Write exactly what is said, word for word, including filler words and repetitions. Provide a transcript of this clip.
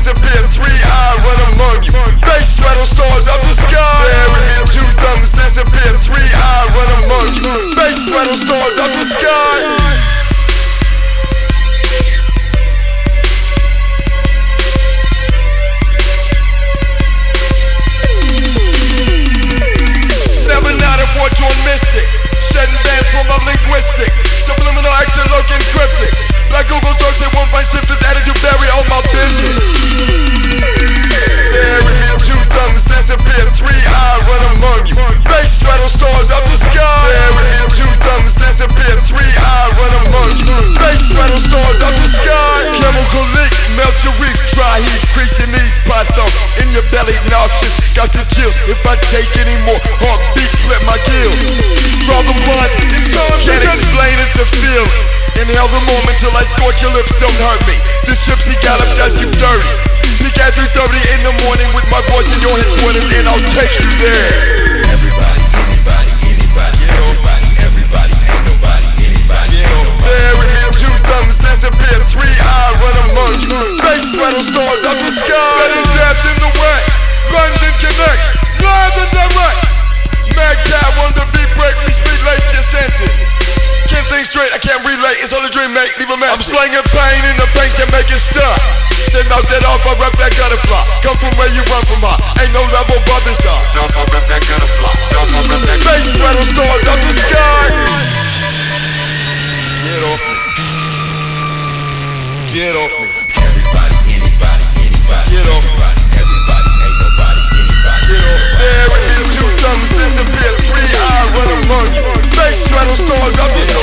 disappear. Three, I run among you. Face rattle stars up the sky. Bury me in two thumbs, disappear. Three, I run among you. Face rattle stars up the sky. Mystic, shedding dance from my linguistic, subliminal acting looking cryptic. Like Google search at one point six, attitude bury all my business. Bury me in two thumbs, disappear. Three, I run among you. Face rattle stars up the sky. Bury me in two thumbs, disappear. Three, I run among you. Face rattle stars up the sky. Chemical leak, melt your reef, dry heat, crease your knees, python in your belly, nauseous, got the chills. If I take any more, heartbeat, split my gills. Draw the blood, can't explain it to feel it. Inhale the moment till I scorch your lips, don't hurt me. This gypsy gallop does you dirty. Peek at three thirty in the morning with my voice in your headquarters and I'll take you there. Everybody, anybody, anybody, everybody, everybody, ain't nobody, anybody, anybody. Bury me in two thumbs, disappear. Three, I run among you. Face rattle stars up the sky. Sudden death in the west, London connect, live and direct. Mad cat, wonder beat break, we speed lace your senses. Can't think straight, I can't relate, it's all a dream, mate, leave a mess. I'm slinging pain in the bank and make it stop. Say knock that off, I rep that gutter fly. Come from where you run from high, ain't no level brothers are. No, I rep that gutter fly. No, I rep that gutter fly. Face rattle stars up the sky. Get off me. Get off me. Everybody, anybody, anybody, get off me. Everybody, ain't nobody, anybody. Get off me. Bury me in two thumbs, disappear. Three, I run among you. Face rattle stars up the sky.